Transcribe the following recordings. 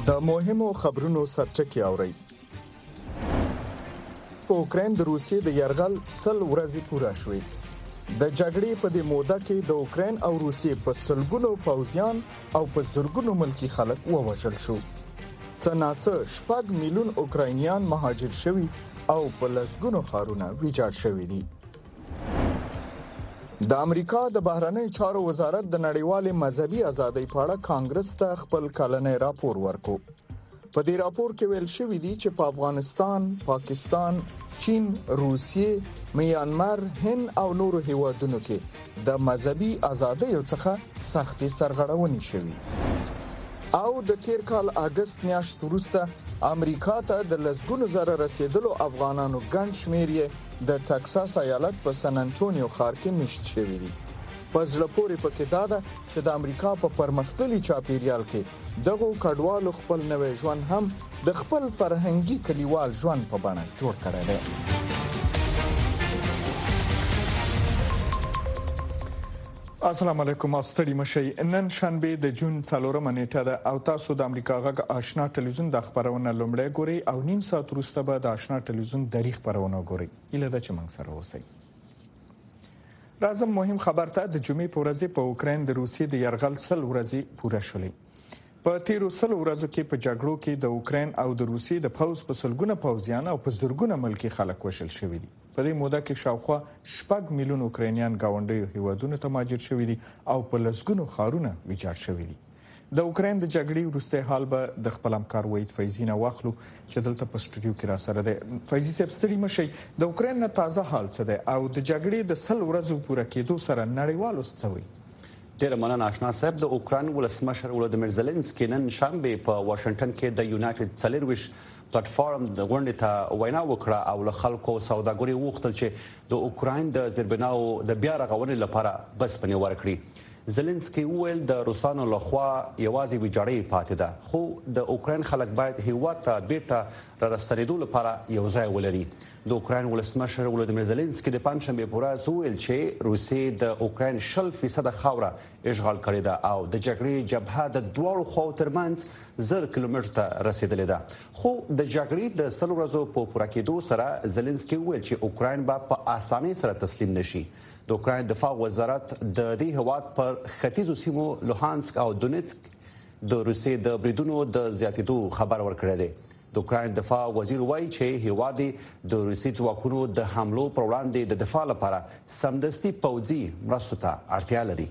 د مهمو خبرونو سرچکي اورئ. په اوکراین د روسیې د یرغل 100 ورځې پوره شوې. د جګړې په دې موده کې د اوکراین او روسیې په سلګونو پوځیان او په زرګونو ملکی خلک ووژل شو. څه ناڅه 6 میلیون اوکراینیان مهاجر شوي او په لسګونو ښارونه ویجاړ شوي دي. د امریکا د بهرنی چارو وزارت د نړیوالې مذهبي ازادۍ په اړه کانګرس ته خپل کلنی راپور ورکړ. په دې راپور کې ویل شوی دی چې په افغانستان، پاکستان، چین، روسیې، میانمار، هند او نورو هیوادونو کې د مذهبي ازادۍ څخه سختي سرغړونې شوې. او د تیر کال اگست میاشت وروسته امریکا ته د لسګونو زره رسیدلو افغانانو ګڼ شمېر یې د ټکساس ایالت په سن انټونیو ښار کې مشت شوي دي. په زړه پورې پکې دا ده چې د امریکا په پرمختللي چاپیریال کې دغو کډوالو خپل نوی ژوند هم د خپل فرهنګي کلیوال ژوند په بڼه جوړ کړی دی. السلام علیکم، ستړي مشئ. نن شنبه د جون 4 نیټه ده او تاسو د امریکا غږ آشنا ټلویزیون د خبرونه لومړی ګورئ او نیم ساعت وروسته به د آشنا ټلویزیون د خبرونه ګورئ. اله د چمنګ سره اوسئ. راځم مهم خبر ته. د جمعې په ورځ په اوکراین د روسیې د یرغل 100 ورځې پوره شولې. په تیرو 100 ورځو کې په جګړو کې د اوکراین او د روسیې د پوځ په سلګونه پوځیان او په زرګونه ملکی خلک وشل شوي دي. په دې موده کې شاوخوا 6 میلیون اوکراینیان گاونډیو هیوادونو ته مهاجر شوي دي او په لسګونو ښارونه ویجاړ شوي دي. د اوکراین د جګړې وروسته حال به د خپل همکار وحید فیضی نه واخلو چې دلته په سټوډیو کې را سره دی. فیضی صاحب، ستړي مشئ. د اوکراین نه تازه حال څه دی او د جګړې د 100 ورځو پوره کېدو سره نړیوالو څه وایي؟ ډیره مننه آشنا صاحب. د اوکراین ولسمشر ولودیمیر زيلنسکي نن شنبه په واشنگټن کې د یونایټډ سلیرویش پلیټفارم د غونډې ته وینا وکړه او له خلکو سوداګري وغوښتل چې د اوکراین د زیربناو د بیا رغونې لپاره بسپنې ورکړي. زيلنسکي وویل د روسانو لخوا یوازې ویجاړي پاتې ده، خو د اوکراین خلک باید هیواد ته بیرته راستنېدو لپاره یو ځای ولري. د اوکراین ولسمشر ولودیمیر زيلنسکي د پنځشنبه په ورځ وویل چې روسیې د اوکراین 0% خاوره اشغال کړې ده او د جګړې جبهه د دواړو خواو ترمنځ 1000 کیلومتر ته رسیدلې ده. خو د جګړې د 100 ورځو په پوره کېدو سره زيلنسکي وویل چې اوکراین به په اسانۍ سره تسلیم نشي. د اوکراین دفاع وزارت د دې هواد پر ختیځو سیمو لوهانسک او دونیتسک د روسیې د بریدونو د زیاتېدو خبر ورکړی دی. د اوکراین دفاع وزیر وایي چې هیواد د روسي ځواکونو د حملو پر وړاندې د دفاع لپاره سمدستي پوځي مرستو ته اړتیا لري.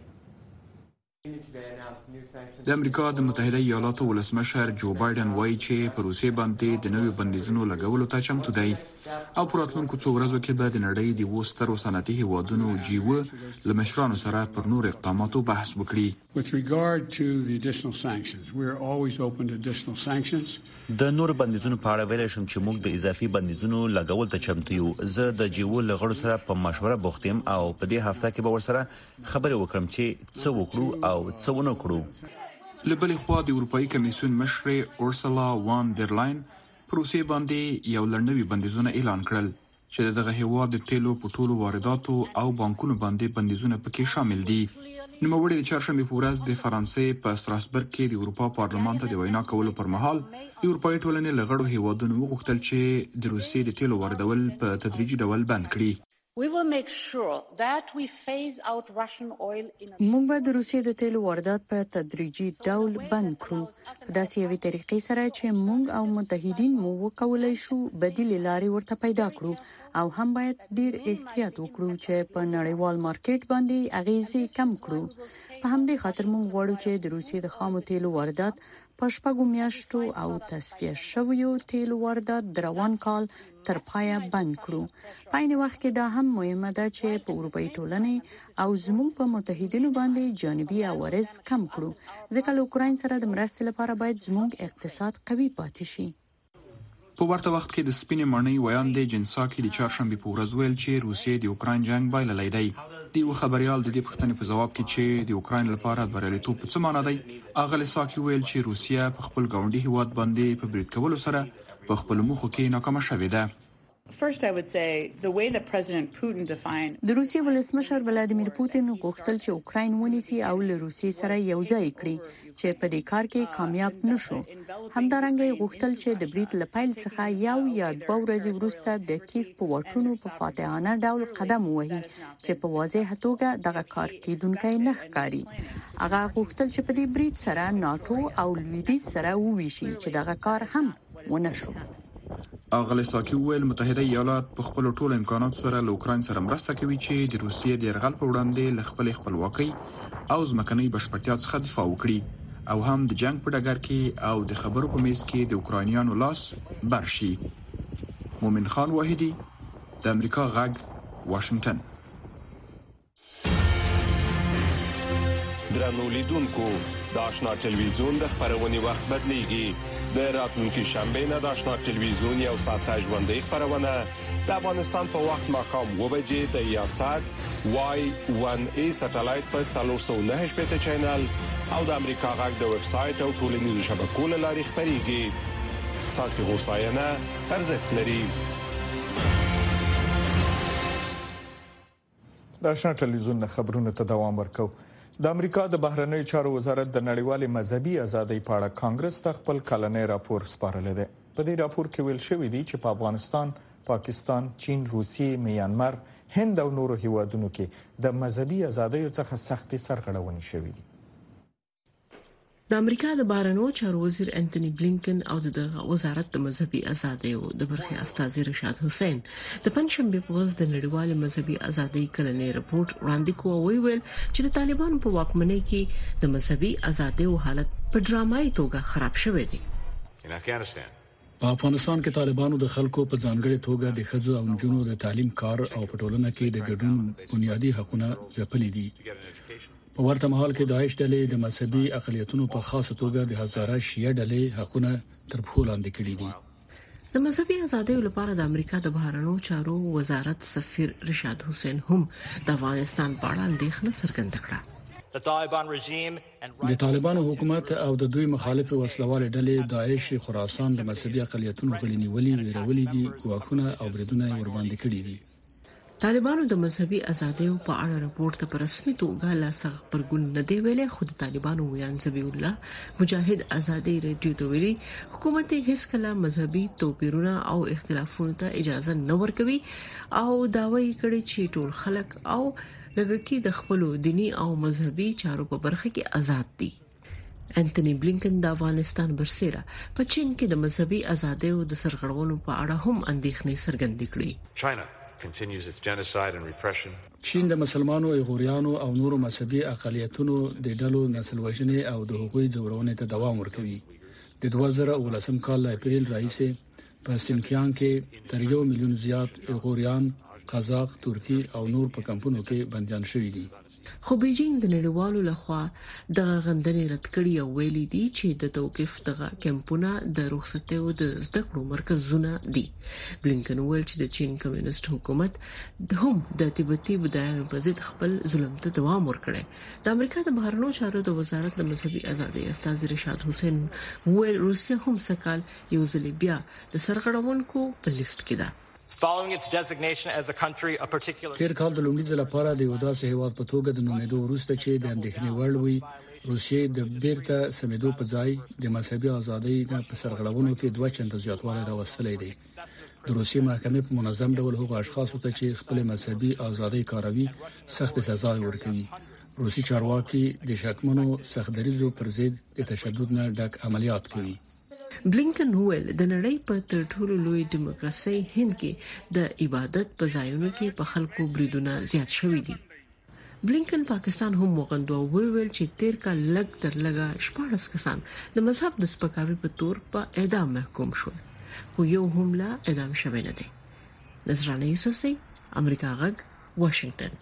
د امریکا د متحده ایالاتو ولسمشر جو بایدن وایي چې په روسیې باندې د نویو بندیزونو لګولو ته چمتو دی او په راتلونکو څو ورځو کې به د نړۍ د 2 سترو صنعتي هیوادونو G7 له مشرانو سره پر نور اقداماتو بحث وکړي. د نور بندیزونو په اړه ویل شم چې موږ د اضافي بندیزونو لګول ته چمتو یو. زه د G7 لغړو سره په مشوره بوخت یم او په دې هفته کې به ورسره خبرې وکړم چې څه وکړو او څه ونه کړو. له بلې خوا د اروپایي کمیسیون مشر اورسولا وان در لاین پر روسیې باندې یو لړنوي بندیزونه اعلان کړل چې دغه هیواد د تیلو په ټولو وارداتو او بانکونو باندې بندیزونه پکې شامل دي. نوموړي د چهارشنبې په ورځ د فرانسې په ستراسبرګ کې د اروپا پارلمان ته د وینا کولو پر مهال د اروپایي ټولنې له غړو هیوادونو وغوښتل چې د روسیې د تیلو واردول په تدریجي ډول بند کړي. موږ به د روسیې د تیلو واردات په تدریجي ډول بند کړو په داسې یوې طریقې سره چې موږ او متحدین مو وکولای شو بدیل لارې ورته پیدا کړو او هم باید ډیر احتیاط وکړو چې په نړیوال مارکیټ باندې اغیزې کم کړو. په همدې خاطر موږ غواړو چې د روسیې د خامو تیلو واردات په 6 میاشتو او تصفیه شویو تیلو واردات د روان کال تر پایه بند کړو. په عین وخت کې دا هم مهمه ده چې په اروپایي ټولنې او زموږ په متحدینو باندې جانبي عوارض کم کړو ځکه له اوکراین سره د مرستې لپاره باید زموږ اقتصاد قوي پاتې شي. په ورته وخت کې د سپینې ماڼۍ ویاندې جنساکي د چهارشنبې په ورځ ویل چې روسیې د اوکراین جنگ بایللی دی. د یو خبريال د دې پوښتنې په جواب کې چې د اوکراین لپاره بریالیتوب په څه معنی دی، اغلی ساکي ویل چې روسیه په خپل ګاونډي هیواد باندې په برید کولو سره په خپل موخو کې ناکامه شوې ده. First, I would say the way that President Putin defined د روسیې ولسمشر ولادیمیر پوتین غوښتل چې اوکراین ونیسي او له روسیې سره یوځای کړي چې په دې کار کې کامیاب نشو. همدارنګه غوښتل چې د بریټ لپایل څخه یو یا دوه ورځې وروسته د کیف په واټونو په فاتحانه ډول قدم ووهي چې په واضح توګه دغه کار کېدونکی نه ښکاري. هغه غوښتل چې په دې بریټ سره ناتو او لویدیځ سره وویشي چې دغه کار هم ونه شو. اغلی ساکی ویل متحده ایالات په خپل ټول امکانات سره له اوکراین سره مرسته کوي چې د روسیې د یرغل په وړاندې له خپلواکۍ او ځمکنۍ بشپړتیا څخه دفاع وکړي او هم د جنگ په ډګر کې او د خبرو په میز کې د اوکراینیانو لاس برشي. مومن خان واحدی، د امریکا غږ، واشنگټن. درنو لیدونکو، د آشنا ټلویزیون د خبرونې وخت بدلیږي. د راتلونکي شنبه نه د آشنا ټلویزیون یو ساعته ژوندۍ خبرونه د افغانستان په وخت ماښام 9 بجې د یاسات Y1A سټلایټ په 409 چینل او د امریکا غږ د ویب سټ او ټولنیزو شبکو لاري خبريږي. ساسي هوساینه ارزښت لري. د آشنا ټلویزیون خبرونه ته دوام ورکو. د امریکا د بهرنیو چارو وزارت د نړیوالې مذهبي ازادۍ په اړه کانګرس ته خپل کلنی راپور سپارلی دی. په دې راپور کې ویل شوی دی چې په افغانستان، پاکستان، چین، روسیې، میانمار، هند او نورو هیوادونو کې د مذهبي ازادۍ څخه سختي سرغړونې شوې دي. د امریکا د بهرنیو چارو وزیر انټونی بلینکن او د وزارت د مذهبي ازادۍ د برخې استاذ رشاد حسین د پنځشنبه په ورځ د نړیوالې مذهبي ازادۍ کلنی راپور وړاندې کوي. ویل چې د طالبانو په واکمنۍ کې د مذهبي ازادۍ حالت په ډرامایي توګه خراب شوی دی. په افغانستان کې طالبانو د خلکو په ځانګړي توګه د ښځو او نجونو د تعلیم، کار او په ټولنه کې د ګډون بنیادی حقوقونه ځپلي دي. په ورته مهال کې داعش ډلې د مذهبي اقلیتونو په خاصه توګه د هزاره شیعه ډلې حقوقونه تر پښو لاندې کړي دي. د مذهبي ازادۍ لپاره د امریکا د بهرنیو چارو وزارت سفیر رشاد حسین هم د افغانستان په اړه اندېښنه څرګنده کړه. د طالبانو حکومت او د دوی مخالف وسلوال ډلې داعش خراسان د مذهبي اقلیتونو غړي نیولې ویرولې دي، واکونه او بریدونه ور باندې کړي دي. طالبانو د مذهبي ازادۍ په اړه راپورټ ته په رسمي توګه لا څنګه پرګون نه دی ویلي. خو د طالبانو ویان زبی الله مجاهد ازادۍ رادیو ته ویلي حکومت هیڅ کله مذهبي توپیرونه او اختلافونو ته اجازه نه ورکوي او داوی کړي چې ټول خلک او لږکي د خپل دینی او مذهبي چارو په برخه کې آزاد دي. انټونی بلینکن د افغانستان برسېره په چین کې د مذهبي ازادۍ او د سرغړونو په اړه هم اندېښنې څرګندې کړې. چین د مسلمانو، ایغوریانو او نورو مذهبي اقلیتونو د ډلو نسل وژنې او د حقوقي ځورونې ته دوام ورکوي. د 2019 کال اپریل راهیسې په سینکیانګ کې تر 1 میلیون زیات ایغوریان، قزاق، ترکی او نور په کمپونو کې بنديان شوي دي. خو بیجینګ د نړیوالو لخوا د غندنې رد کړي او ویلي دي چې د توقيف دغه کمپونه د رخصتیو د زده کړو مرکزونه دي. بلینکن ویل چې د چین کمیونست حکومت هم د تبتي بدایانو په ضد خپل ظلم ته دوام ورکړي. د امریکا د بهرنیو چارو د وزارت د مذهبي ازادۍ استاذ رشاد حسین ویل روسیه هم سکهال یو ځل بیا د سرغړونکو په لیست کې ده. تیر کال د لومړي ځل لپاره د یو داسې هیواد په توګه د نومېدو وروسته چې د اندېښنې وړ وي، روسیې د بیرته سمېدو په ځای د مذهبي ازادۍ په سرغړونو کې 2 چنده زیاتوالی راوستلی دی. د روسیې محکمې په منظم ډول هغو اشخاصو ته چې خپل مذهبي ازادۍ کاروي سخت سزا ورکوي. روسي چارواکي د شکمنو سختدریزو پر ضد د تشدد نه ډک عملیات کوي. بلینکن ویل د نړۍ په تر ټولو لوی دیموکراسي هند کې د عبادت په ځایونو کې په خلکو بریدونه زیات شوي دي. بلینکن پاکستان هم وغندو او ویل چې تیر کال لږ تر لږه 14 کسان د مذهب د سپکاوي په تور په اعدام محکوم شول، خو یو هم لا اعدام شوی نه دی. نصرانه یوسفزۍ، امریکا غږ، واشنگټن.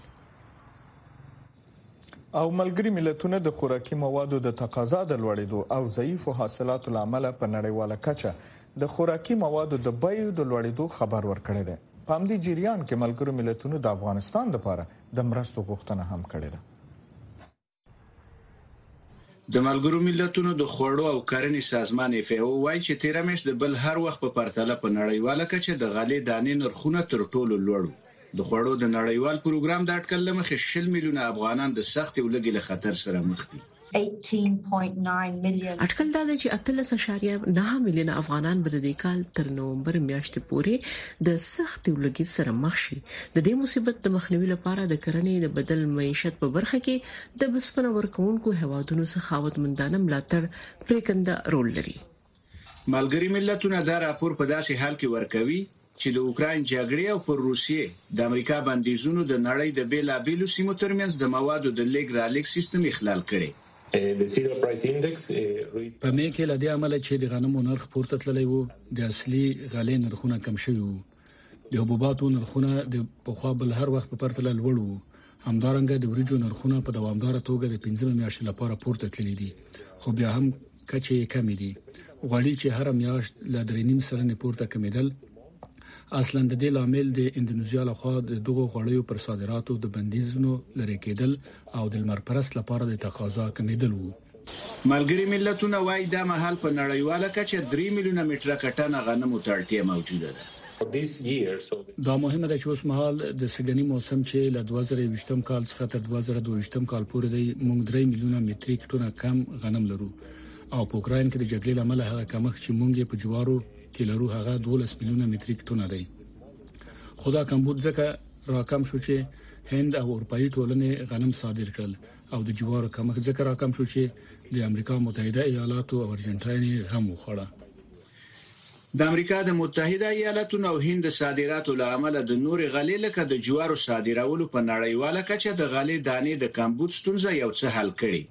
او ملګری ملتونه د خوراکي موادو د تقاضا د لوړېدو او ضعیفو حاصلاتو لامل په نړیواله کچه د خوراکي موادو د بیو د لوړېدو خبر ورکړی دی. په همدې جریان کې ملګری ملتونو د افغانستان لپاره د مرستو غوښتنه هم کړې ده. د ملګرو ملتونو د خوړو او کرنې سازمان FAO وايي چې تیر میاشت د بل هر وخت په پرتله په نړیواله کچه د غلې دانې نرخونه تر ټولو لوړ د خوړو د نړیوال پروګرام د اټکل لمخې 10 میلیونه افغانان د سخت ولګي له خطر سره مخ دي. 18.9 million اټکل دا چې 13.9 میلیونه افغانان به د کال تر نومبر میاشتې پورې د سخت ولګي سره مخ شي. د دې مصیبت د مخنیوي لپاره د کرنې د بدل معیشت په برخه کې د بسپنه ورکوونکو هوادونو څخه خاوندمندانه ملاتړ پریکنده رول لري. ملګری ملتونه دا راپور په داسې حال کې ورکوي چې د اوکراین جګړې او پر روسیې د امریکا بندیزونو د نړۍ د بیلابېلو سیمو ترمنځ د موادو د لیږد رالېږد سیستم اخلال کړي. د سیریل پرایس انډکس په مې کې لدی عمل چې د غنمو نرخ پورته تللی وو د اصلي غلې نرخونه کم شوي وو. د حبوباتو نرخونه د پخوا بل هر وخت په پرتله لوړ وو. همدارنګه د وریجو نرخونه په دوامداره توګه د 15 میاشتې لپاره پورته تللي دي خو بیا هم کچې کم دي. غوړي چې هر میاشت ل 3.5 سلنې پورته کمیدل اصلا د دې لامل د اندونیزیا لخوا د دغه غوړیو پر صادراتو د بندیزونو لري کېدل او د لمرپرست لپاره د تقاضا کمیدل وو. ملګری ملتونه وايي دا مهال په نړیواله کچه 3 میلیونه متره ټنه غنمو ته اړتیا موجوده ده. دا مهمه ده چې اوس مهال د سګنی موسم چې ل 2020 کال څخه تر 2022 کال پورې د موږ 3 میلیونه متریک ټنه کم غنم لرو او په اوکراین کې د جګړې لامل هغه کمښت چې موږ په جوارو کې لرو هغه 12 میلیونه متریک ټنه دی. خدا کمبود ځکه راکم شو چې هند او اروپאי ټولنې غنم صادر کړل او د جوارو کمښت ځکه راکم شو چې د امریکا متحده ایالاتو او ارجنټاین غم وخوړه. د امریکا د متحده ایالاتو او هند صادراتو له امله د نور غلې لکه د جوارو صادرولو په نړیواله کچه د غلې دانې د کمبود ستونزه یو څه حل کړي.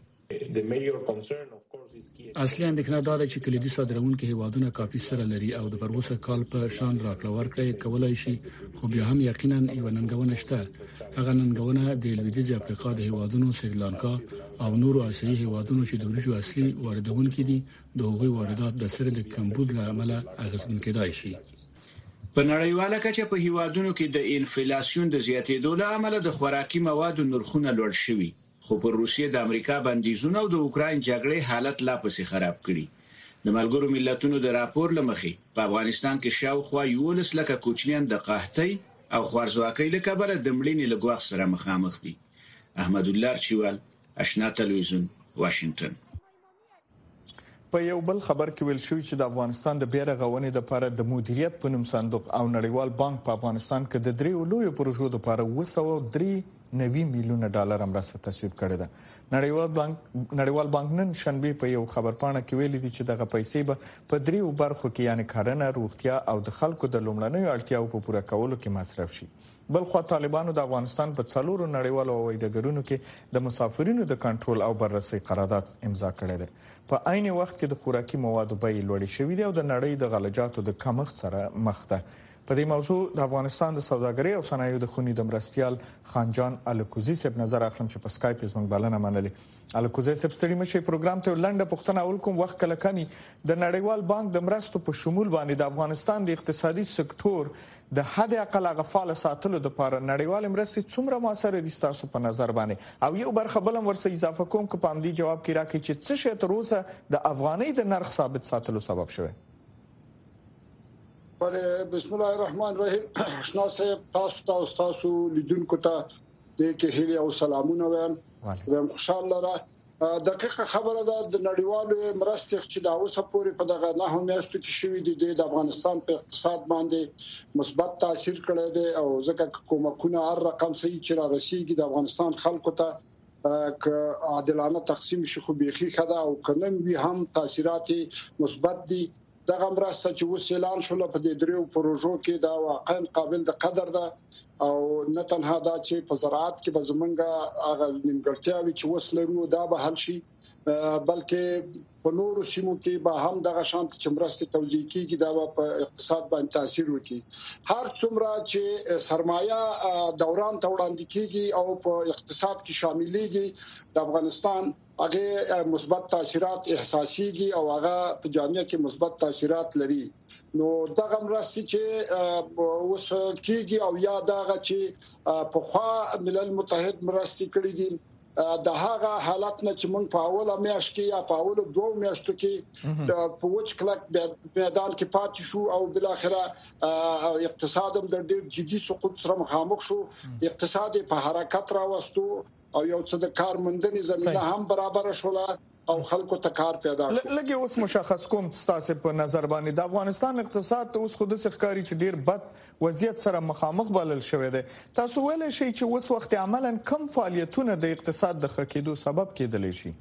اصلي اندېښنه دا ده چې کلیدي صادرونکو هیوادونه کافي سره لري او د پروسه کال په شان راکړه ورکړه کولای شي خو بیا هم یقینا یو ننګونه شته. هغه ننګونه د لویدیځ افریقا د هیوادونو سریلانکا او نورو آسیایي هیوادونو چې د ورجو اصلي واردونکو دي د هغوی واردات د سره د کمبود له امله اغیزمن کېدای شي. په نړیواله کچه په هیوادونو کې د انفلیسیون د زیاتېدو له امله د خوراکي موادو نرخونه لوړ شوي خو پر روسیې د امریکا بندیزونه او د اوکراین جګړې حالت لا پسې خراب کړي. د ملګرو ملتونو د راپور لمخې په افغانستان کې شاوخوا 11 لکه کوچنیان د قحطۍ او خوارځواکۍ له کبله د مړینې له ګواښ سره مخامخ دي. احمد الله چوال، آشنا تلویزیون، واشنگټن. په یو بل خبر کې ویل شوی چې د افغانستان د بیرغونې لپاره د مدیریت په نوم صندوق او نړیوال بانک په افغانستان کې د درې لویو پروژو لپاره 203 میلیونه ډالر مرسته تصویب کړې ده. نړیوال بانک نن شنبه په یو خبرپاڼه کې ویلي دي چې دغه پیسې به په دریو برخو کې یعنی کرنه، روغتیا او د خلکو د لومړنیو اړتیاو په پوره کولو کې مصرف شي. بل خو طالبانو د افغانستان په څلورو نړیوالو هوایي ډګرونو کې د مسافرینو د کنټرول او بررسي قرارداد امضا کړی دی. په عین وخت کې د خوراکي موادو بیې لوړې شوې دي او د نړۍ د غلجاتو د کمښت سره مخ ده. په دې موضوع د افغانستان د سوداګرۍ او صنایعو د خونې د مرستيال خانجان الکوزي صاحب نظر اخلم چې په اسکایپ زموږ بلنه منلې. الکوزي صاحب ستړي مشه پروګرام ته لنډه پوښتنه اول کوم. وخت کله کمی د نړیوال بانک د مرستو په شمول باندې د افغانستان د اقتصادي سکتور د حد اقل غفال ساتلو د لپاره نړیوال مرستې څومره موثر دي تاسو په نظر باندې؟ او یو برخه بلم ورسې اضافه کوم که په امدي جواب کې راکړي چې څه شی تر اوسه د افغانۍ د نرخ ثابت ساتلو سبب شوی؟ بسم الله الرحمن الرحیم. آشنا صاحب تاسو لیدونکو ته د کهیل او سلامونه وایم خوشاله را دقیقه خبره ده. د نړیوالو مرستې چې دا اوسه پورې په دغه نه میاشتو کې شوې دي د افغانستان په اقتصاد باندې مثبت تاثیر کړی دی او ځکه کومکونه هر رقم صحیح چې را رسیدي د افغانستان خلکو ته ک عادلانه تقسیم شي خو بيخي خدا او کنن وی هم تاثیرات مثبت دي. دغه مرسته چې اوس اعلان شول په دې دریو پروژو کې دا واقعا قابل د قدر ده او نه تنها دا چې په زراعت کې به زمونږه هغه نیمګړتیاوي چې اوس لرو دا به حل شي بلکې په نورو سیمو کې به هم دغه شانت چې مرستې توزیع کیږي دا په اقتصاد باندې تاثیر وکړي. هر څومره چې سرمایه دوران ته وړاندې کیږي او په اقتصاد کې شاملېږي د افغانستان هغه مثبت تاثیرات احساسيږي او هغه په جامعه کې مثبت تاثیرات لري. نو دغه مرستې چې اوس کیږي او یا دغه چې په خوا ملل متحد مرستې کړې دي د هغه حالت نه چې موږ په اوله میاشت کې یا په اوله 2 میاشتو کې په وچ کلک میدان کې پاتې شو او بل اخره اقتصاد هم د ډېر جدي سقوط سره مخامخ شو اقتصاد په حرکت راوستو او یو څه د کارمندنې زمينه هم برابر شوله او خلکو ته کار پیدا شو. لکه اوس مشخص کوم تاسو په نظر باندې د افغانستان اقتصاد اوس خود څخکاری چې ډیر بد وضعیت سره مخامخ بلل شوی دی. تاسو ویل شئ چې اوس وخت عملاً کم فعالیتونه د اقتصاد د خکېدو سبب کېدلی شي؟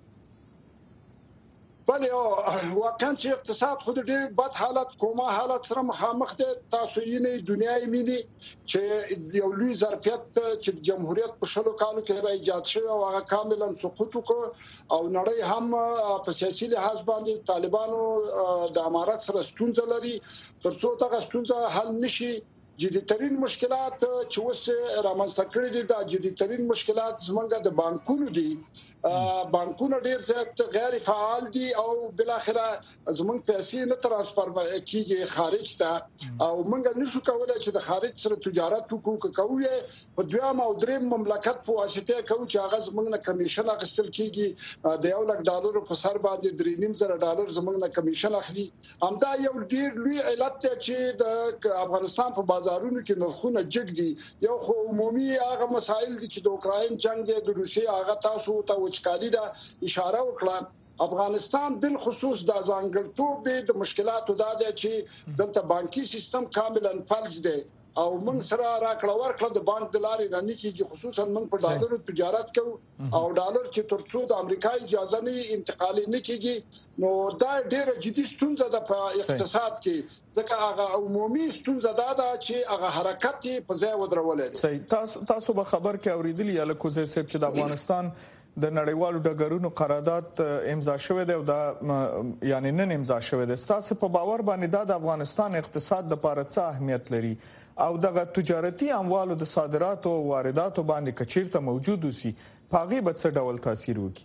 بله واقعا چې اقتصاد خود ډیر بد حالت کومه حالت سره مخامخ دي. تاسو یې نه دنیاي مینی چې یو لوی ظرفیت چې جمهوریت په شلو کالو کې را ایجاد شوی او هغه کاملا سقوط وکړ او نړۍ هم په سیاسي لحاظ باندې طالبانو د امارات سره ستونزه لري. ترڅو دا ستونزه حل نشي جديترین مشکلات چې اوس رامنځته کړي دي د جديترین مشکلات زمونږ د بانکونو دي. بانکونه ډیر زیات غیر فعال دي او بل اخره زمونږ پیسې نه ترانسفر کیږي خارج ته او موږ نشو کولای چې د خارج سره تجارت وکړو په دویم او دریم مملکت په واسطه کوو چې هغه زمونږ نه کمیشن اخیستل کیږي د $1,00,000 په سر باندې $3,500 زمونږ نه کمیشن اخلي. همدا یو ډیر لوی علت دی چې د افغانستان په بازارونو کې نرخونه جګ دي. یو خو عمومي هغه مسایل دي چې د اوکراین جنگ دی د روسیې هغه تاسو ته وچکالي دا اشاره وکړه. افغانستان بل خصوص د ځانګړتوب د مشکلاتو دا دی چې دلته بانکي سیستم کاملا فلج دی او موږ سره راکړه ورکړه د بانک د لارې نه کیږي. خصوصا موږ په ډالرو تجارت کوو او ډالر چې ترڅو د امریکا اجازه نه انتقالي نه کیږي نو دا ډیره جدي ستونزه ده په اقتصاد کې. ځکه هغه عمومي ستونزه ده چې هغه حرکت په ځای ودرولې. صحیح. تاسو به خبر کې اوریدلی یا لکوزه سپ چې د افغانستان د نړیوالو ډګرونو قرارداد امضا شوی دی او دا یعنی نن امضا شوی دی. تاسو په باور باندې دا د افغانستان اقتصاد لپاره څه اهمیت لري او دغه تجارتي اموالو د صادراتو او وارداتو باندې کچیرته موجود وسی پاغي به څه ډول تاثیر وکړي؟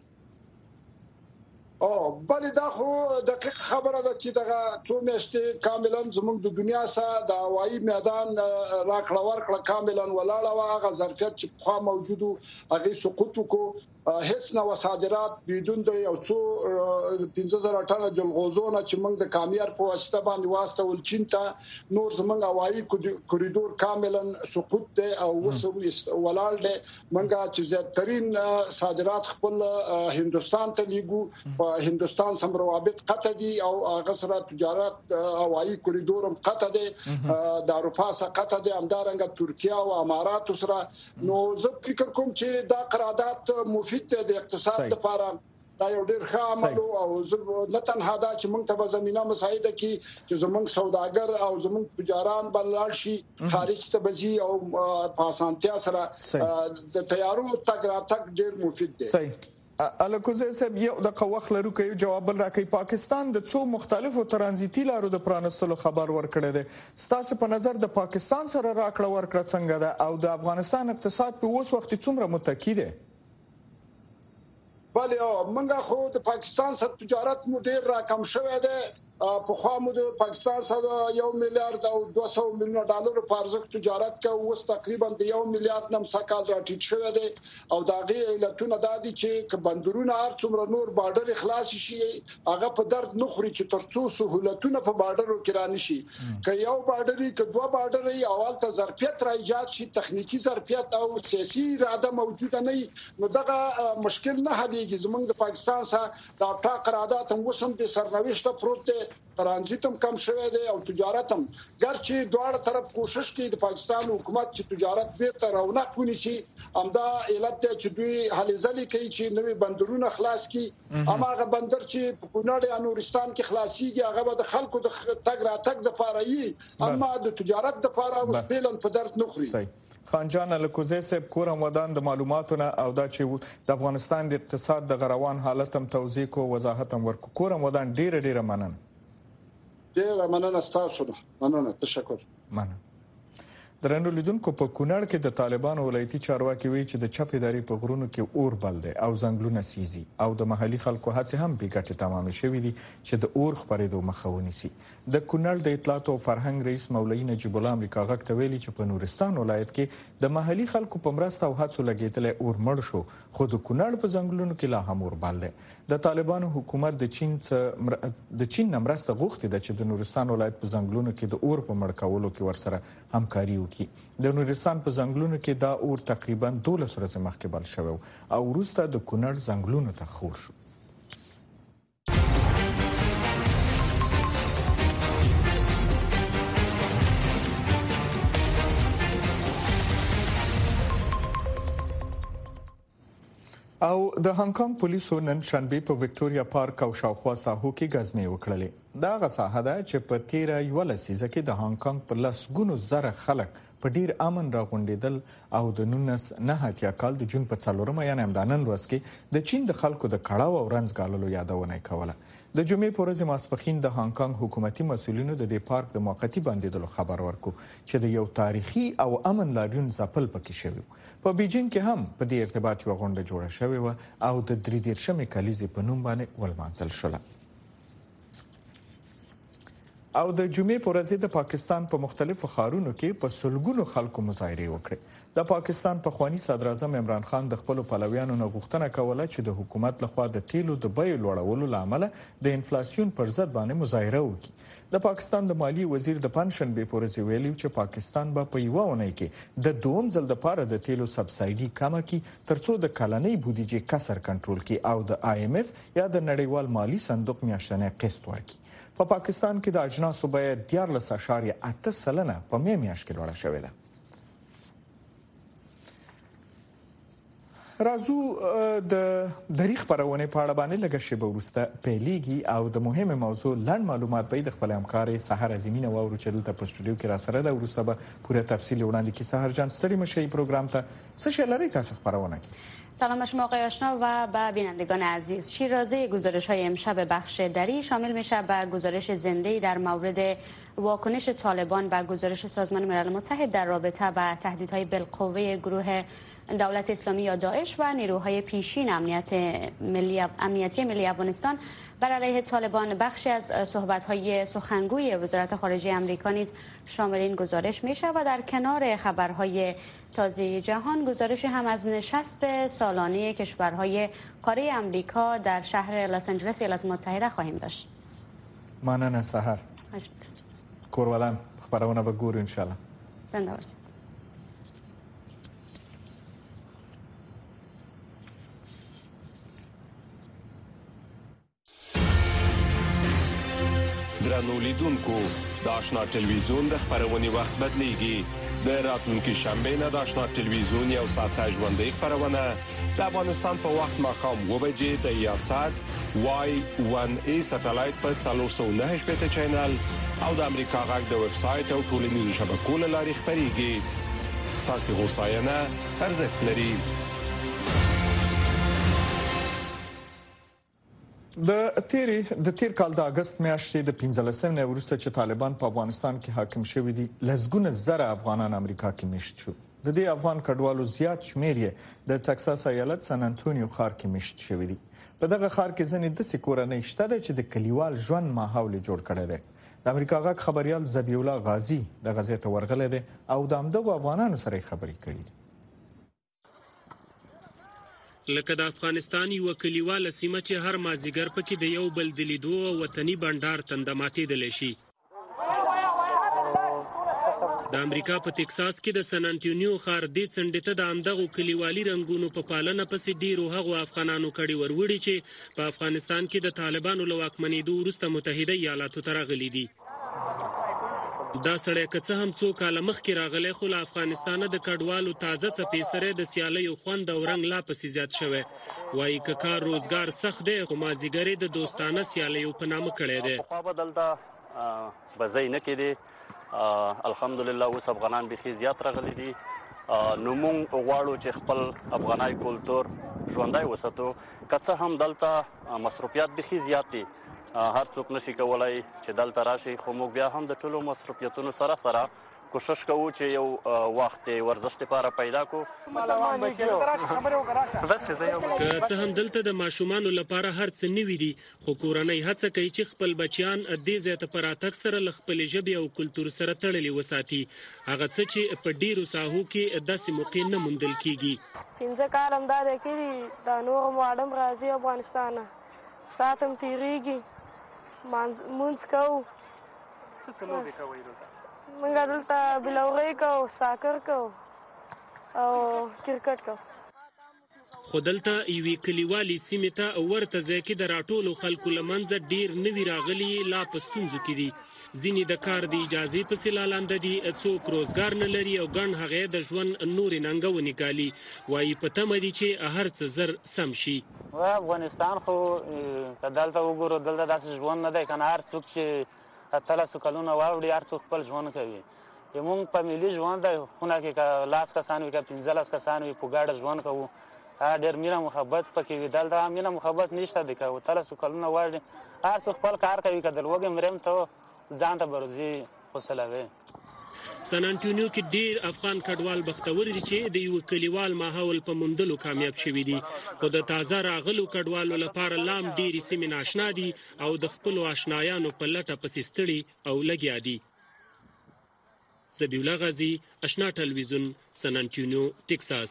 بلې دا خو دقیق خبره ده چې دغه څو میاشتې کاملا زموږ د دنیا سره د هوایي میدان راکړه ورکړه کاملا ولاړه و. هغه ظرفیت چې خو موجودو هغه سقوط وکړو. هیڅ نو صادرات بدون د یو څو 15000 ټنه جلغوزونه چې موږ د کامیار په واسطه باندې واستول چین ته نور زموږ هوایي کوریډور کاملا سقوط دی او وسوم ولال دی. موږ چې زیاترین صادرات خپل هندستان ته لیګو په هندستان سم روابط قطع دي او هغه سره تجارت هوایي کوریډور هم قطع دي د اروپا سره قطع دي همدارنګه ترکیه او امارات سره. نو زه فکر کوم چې دا قرارداد مفید د اقتصاد لپاره دا یو ډیر ښه عمل او نه تنها دا چې موږ ته زمينه مساعده کی چې زموږ سوداګر او زموږ تجاران بلل شي خارج ته بځي او په اسانتیا سره د تیارو تګ راتګ ډیر مفید دی. صحیح. الکوزه صاحب یو د قوخ لرو کې جواب راکړي. پاکستان د څو مختلفو ترانزیتي لارو د پرانستلو خبر ورکړی دی. ستاسو په نظر د پاکستان سره راکړه ورکړه څنګه ده او د افغانستان اقتصاد په اوس وخت څومره متکی دی؟ بله منګه خو د پاکستان سره تجارت مو ډیر راکم شوی دی. په خوا مو د پاکستان سره $1 میلیارډ او $200 میلیون په ارزښت تجارت کوي. اوس تقریبا د $1 میلیارډ نم سکال راټیټ شوی دی او دا غي علتونه د دې چې بندرونه هر څومره نور بارډر خلاص شي هغه په درد نه خوري چې ترڅو سہولتونه په بارډرو کې رانه شي. که یو بارډري که دوه بارډري اول ته ظرفیت را ایجاد شي تخنیکی ظرفیت او سیاسي اراده موجوده نه نو دغه مشکل نه حلېږي. زمونږ د پاکستان سره دا ټاک قرارداد هم وسم په سرنوشت پروت دی. ترانزیت هم کم شوی دی او تجارت هم ګرچې دواړه طرف کوشش کوي د پاکستان حکومت چې تجارت بیرته رونق ونیسي. همدا علت دی چې دوی هلې ځلې کوي چې نوې بندرونه خلاص کړي. اما هغه بندر چې په کونړ یا نورستان کې خلاصيږي هغه به د خلکو د تګ راتګ د پاره یي اما د تجارت د پاره اوس بیلن په درد نه خوري. خان جان الکوزه صاحب کورم ودان د معلوماتونه او دا چې د افغانستان د اقتصاد د غروان حالت هم توضیح کو وضاحت هم ورکو. کورم ودان ډیره مننه. ډیره مننه تاسو ته. مننه تشکر. مننه. درنو لیدونکو په کونړ کې د طالبانو ولایتي چارواکي وایي چې د چپ ادارې په غرونو کې اور بل دی او ځنګلونه سيزي او د محلي خلکو هڅې هم بې ګټې تمام شوې دي چې د اور خپرېدو مخه ونیسي. د کونړ د اطلاعات او فرهنګ رئیس مولوي نجیب الله امریکا غږ ته ویلي چې په نورستان ولایت کې د محلي خلکو په مرسته او هڅو لګېدل اور مړ شو، خو د کونړ په ځنګلونو کې لا هم اور بل دی. د طالبانو حکومت د چین مرسته غوښتي ده چې د نورستان ولایت په ځنګلونو کې د اور په مړ کولو کې ورسره همکاري وکړي. د نورستان په ځنګلونو کې دا اور تقریبا 12 ورځې مخکې بل شوی او وروسته د کونړ ځنګلونو ته خور شو. او د هانګ کانګ پولیسو نن شنبه په وکټوريا پارک او شاوخوا ساحو کې غزمې وکړلې. دا غساحه ده چې په 13 لسیزه کې د هانګ کانګ په لسګونو زره خلک په ډیر امن راغونډېدل او د 19 کال د جون په 4 یعنی همدانن ورځ کې د چین د خلکو د کړهو او رنځګالو یادونه کوله. د جمعې په ورځ ماسپخین د هانګ کانګ حکومتي مسؤلینو د دې پارک د موقتی بندیدلو خبر ورکو چې د یو تاریخي او امن لاریون ځپل پکې شوی. په بیجینګ کې هم په دې ارتباط یو غونډه جوړه شوې و او د 13 کلیزې په نوم باندې ولمانځل شوه. او د جمعې په ورځ د پاکستان په مختلفو ښارونو کې په سلګونو خلکو مظاهره وکړه. د پاکستان پخوانی صدر اعظم عمران خان د خپل پلویانو نه غوښتنه کوله چې د حکومت لخوا د تیلو د بیې لوړولو لامل د انفلیسیون پر ضد باندې مظاهره وکړي. د پاکستان د مالی وزیر د پنځشنبه په ورځ ویلي چې پاکستان به په یو اونۍ کې د دوم ځل لپاره د تیلو سبسایډي کمه کړي ترڅو د کلنۍ بودیجې کسر کنټرول کړي او د IMF یا د نړیوال مالی صندوق میاشتنی قسط ورکړي. په پاکستان کې د اجناسو بیه 14.8% په میاشت کې لوړه شوې ده. رازو د دریغ پرونه په اړه باندې لږ شی وروسته پیلېږي او د مهمه موضوع لړ معلومات به د خپل همکاري سحر عظیمینه وورو چې دلته په سټوډیو کې را سره ده. وروسته به پوره تفصیل وړاندې کی. سحر جان ستړي مشي پروگرام ته څه شی لري تاسو خبرونه کی؟ سلام شما آقای آشنا و به بینندگان عزیز. شیرازه گزارش‌های امشب بخش دری شامل میشه به گزارش زنده‌ای در مورد واکنش طالبان و گزارش سازمان ملل متحد در رابطه با تهدیدهای بالقوه گروه دولت اسلامی یا داعش و نیروهای پیشین امنیتی ملی افغانستان بر علیه طالبان. بخشی از صحبت‌های سخنگوی وزارت خارجه آمریکا نیز شامل این گزارش میشه و در کنار خبرهای تازه جهان گزارش هم از نشست سالانه کشورهای قاره آمریکا در شهر لس آنجلس ایالات متحده خواهیم داشت. مننه سحر. کورولان خبرونه به ګورو ان شاء الله. زنده باشید. درنو لیدونکو د آشنا ټلویزیون د خبرونې وخت بدلیږي. د راتلونکي شنبه نه د آشنا ټلویزیون یو ساعته ژوندۍ خبرونه د افغانستان په وخت ماښام 9 بجې د یاسات Y1A سټلایټ په 409 چینل او د امریکا غږ د ویب سټ او ټولنیزو شبکو لاري خبريږي. ساسي غوساینه ارزښت لري. د تیر کال د اگست میاشتې د 15 نه وروسته چې طالبان په افغانستان کې حاکم شوي دي لسګونه زره افغانان امریکا کې میشت شو. د دې افغان کډوالو زیات شمیر یې د ټکساس ایالت سن انټونیو ښار کې میشت شوي دي. په دغه ښار کې ځنې د سکورنۍ شته ده چې د کلیوال ژوند ماحول جوړ کړی دی. د امریکا غږ خبريال ذبیح الله غازی د غزې ته ورغلی دی او د همدغو افغانانو سره خبرې کړې دي. لکه د افغانستان یو کلیواله سیمه چې هر مازیګر پکې د یو بل د لیدو او وطني بندر تندماتېدلی شي. د امریکا په ټکساس کې د سن انټونیو ښار دې څنډې ته د همدغو کلیوالي رنګونو په پالنه پسې ډیرو هغو افغانانو کډې وروړي چې په افغانستان کې د طالبانو له واکمنېدو وروسته متحده ایالاتو ته راغلي دي. دا سړی که څه هم څو کاله مخکې راغلی خو له افغانستانه د کډوالو تازه څپې سره د سیالیو خوند او رنګ لا پسې زیات شوی. وایي که کار روزګار سخت دی خو مازدیګر یې د دوستانه سیالیو په نامه کړی دی. پخوا به دلته بزۍ نه کېدې. الحمدلله اوس افغانان بیخي زیات راغلي دي. نو موږ غواړو چې خپل افغاني کلتور ژوندی وساتو. که څه هم دلته مصروفیات بیخي زیات دي، هر څوک نشي کولای چې دلته راشي، خو موږ بیا هم د ټولو مصروفیتونو سره کوشش کوو چې یو وخت ورزش لپاره پیدا کو. که څه هم دلته د ماشومانو لپاره هر څه نوي دي، خو کورنۍ هڅه کوي چې خپل بچیان دې ځای ته په راتګ سره له خپلې ژبې او کلتور سره تړلي وساتي، هغه څه چې په ډیرو ساحو کې داسې موقع نه موندل کیږي. 15 کال هم دا دی کړي، دا نور معلم راځي افغانستان ساعت هم تیریږي، مونځ کوو. څه لوبې کوئ دلته؟ موږ دلته بلوغۍ کوو، ساکر کوو او کرکټ کوو. خو دلته یوې کلیوالي سیمې ته ورته ځای کې د راټولو خلکو له منځه ډیر نوي راغلي لا په ستونزو کې دي. ځینې د کار د اجازې پسې لالنده دي، څوک روزګار نه لري او ګڼ هغې د ژوند نورې ننګونې ګالي. وایي په تمه دي چې هر څه زر سم شي. افغانستان خو که دلته وګورو، دلته داسې ژوند نه دی که نه. هر څوک چې 13 کلونه واوړي هر څوک خپل ژوند کوي. زموږ په ملي ژوند دی، خونه کې که 10 کسان وي که 15 کسان وي په ګډه ژوند کوو. ډېر مینه محبت پکې وي. دلته مینه محبت نشته دی. که 13 کلونه واوړي هر څوک خپل کار کوي. که د لوږې مریم ته ځان ته به روزي حوصلوي. سان انټونیو کې ډیر افغان کډوال بختور دي چې د یو کلیوال ماحول په موندلو کامیاب شوي دي، خو د تازه راغلو کډوالو لپاره لام ډیرې سیمې ناشنا دي او د خپلو آشنایانو په لټه پسې ستړي او لګیا دي. ذبیح الله غازي، اشنا ټلویزیون، سان انټونیو، ټکساس.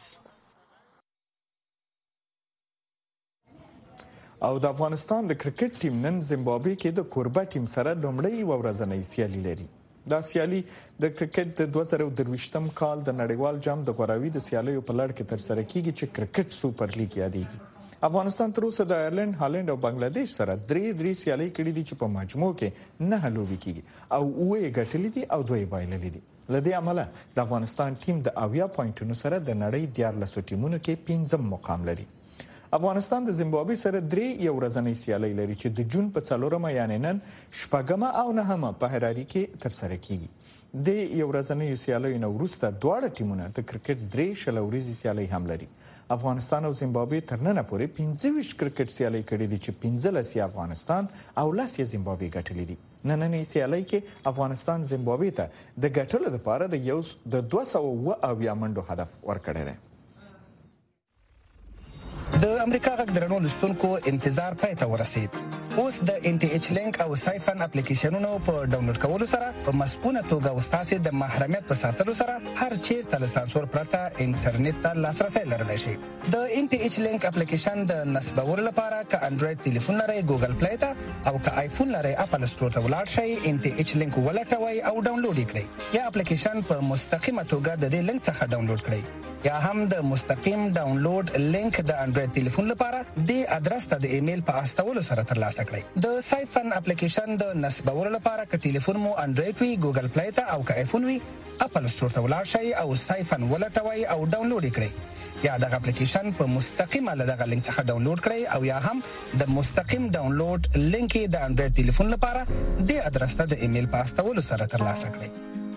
او د افغانستان د کرکټ ټیم نن زیمبابوې کې د کوربه ټیم سره لومړی ورځنۍ سیالي لري. دا سیالي د کرکټ د 2023م کال د نړیوال جام د غوراوي د سیالیو په لړ کې ترسره کیږي چې کرکټ سوپر لیګ یادېږي. افغانستان تر اوسه د آیرلند، هالند او بنگلاديش سره درې سیالي کړې دي چې په مجموع کې 9 لوبې کیږي او 8 ګټلې دي او 2 بایللې دي. لدې عمله د افغانستان ټیم د 80 پوینټونو سره د نړۍ 14 ټیمونو کې 5م مقام لري. افغانستان د زیمبابوې سره 3 ورځنۍ سیالي لري چې د جون په 4مه یعنی نن 8مه او 9مه په هراري کې ترسره کیږي. د ورځنۍ سیالي نو وروسته دواړه ټیمونه د کرکټ 3 شلوريزي سیالي هم لري. افغانستان او زیمبابوې تر نن پورې 25 کرکټ سیالي کړې دي چې 15 افغانستان او 10 زیمبابوې ګټلې دي. نننۍ سیالي کې افغانستان زیمبابوې ته د ګټلو لپاره د 200 منډو هدف ورکړی دی. د امریکا غږ درنو لستونکو انتظار پای ته ورسید. اوس د ان ټي ایچ لینک او سایفن اپلیکیشنونو په ډاونلوډ کولو سره په مسپونه توګه وستاسو د محرمیت په ساتلو سره هر چیرته له سانسور پرته انټرنیټ ته لاسرسي لرلی شي. د ان ټي ایچ لینک اپلیکیشن د نصبولو لپاره که انډراید ټلیفون لرئ ګوګل پلی ته او که آیفون لرئ اپل سټور ته ولاړ شئ، ان ټي ایچ لینک ولټوئ او ډاونلوډ یې کړئ، یا اپلیکیشن په مستقیمه توګه د دې لینک څخه ډاونلوډ کړئ، یا هم د مستقیم ډاونلوډ لینک د انډراید ټلیفون لپاره د ادرس ته د ایمیل په استولو سره ترلاسه کړئ. د سایفن اپلیکیشن د نصبولو لپاره که ټلیفون مو انډراید وي ګوګل پلی ته او که آیفون وي اپل سټور ته ولاړ شئ او سایفن ولټوئ او ډاونلوډ یې کړئ، یا دغه اپلیکیشن په مستقیمه له دغه لینک څخه ډاونلوډ کړئ او یا هم د مستقیم ډاونلوډ لینک د انډراید ټلیفون لپاره د ادرس ته د ایمیل په استولو سره ترلاسه کړئ.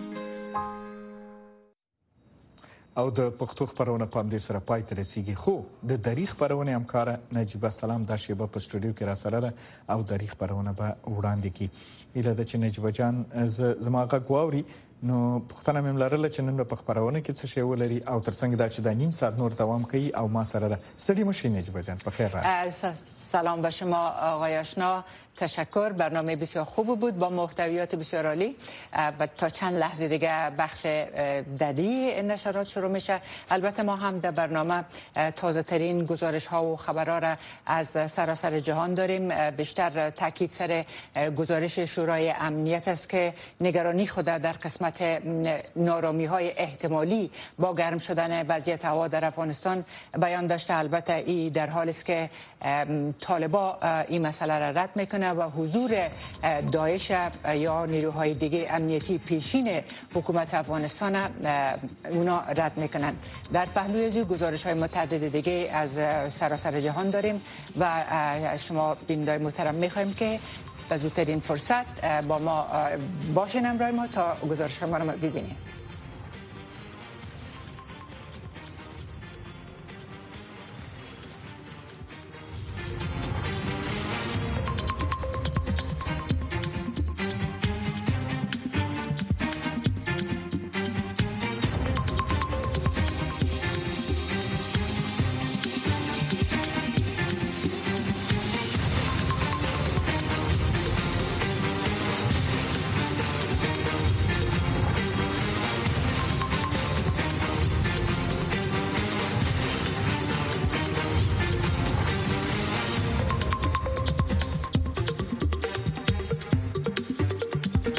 او د پښتو خبرونه په دې سره پای ته رسیدي. خو د تاریخ خبرونه همکار نجيبه سلام د شیبه په سټوډیو کې را سره ده او تاریخ خبرونه به وړاندې کی. اله د چې نجيبه جان زماغه غواوري نو پښتنه مې لرله چې نن په خبرونه کې څه شی ولري او ترڅنګ دا چې د نیم ساعت نور دوام کوي او ما سره ده. ستړي مشي نجيبه جان، په خیر راغلی. سلام به شما آقای آشنا، تشکر. برنامه بسیار خوب بود با محتویات بسیار عالی. تا چند لحظه دیگه بخش دری نشرات شروع میشه. البته ما هم در برنامه تازه ترین گزارش ها و خبرها را از سراسر جهان داریم. بیشتر تاکید سر گزارش شورای امنیت است که نگرانی خود در قسمت نارامی های احتمالی با گرم شدن وضعیت هوا در افغانستان بیان داشته. البته این در حال است که طالبان این مسئله را رد میکنه و حضور داعش یا نیروهای دیگه امنیتی پیشین حکومت افغانستان اونا رد میکنن. در پهلوی از گزارش های متعدد دیگه از سراسر جهان داریم و شما بینندگان محترم میخوایم که به زودترین فرصت با ما باشین همراه ما تا گزارش ها ما رو ببینید.